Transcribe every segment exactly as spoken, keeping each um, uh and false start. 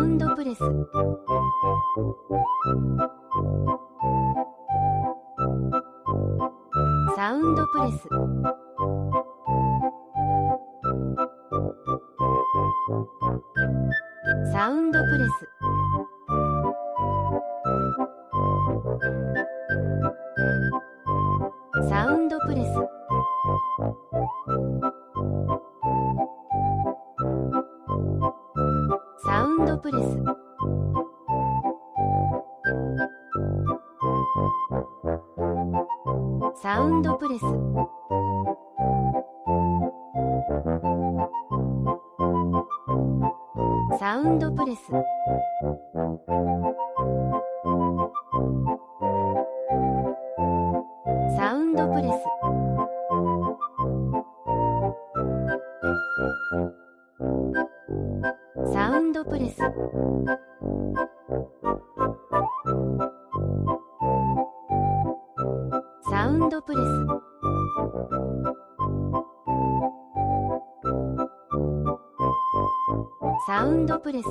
ウンドプレス、サウンドプレス、サウンドプレス、サウンドプレス、サウンドプレス、サウンドプレス、サウンドプレス、サウンドプレス、サウンドプレス、サウンドプレス、サウンドプレス、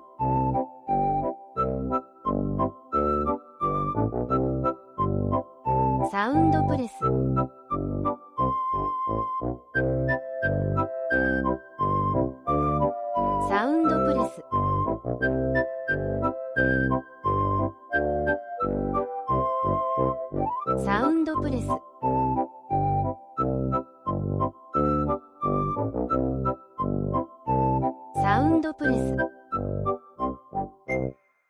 サウンドプレス、サウンドプレス、サウンドプレス、サウンドプレス、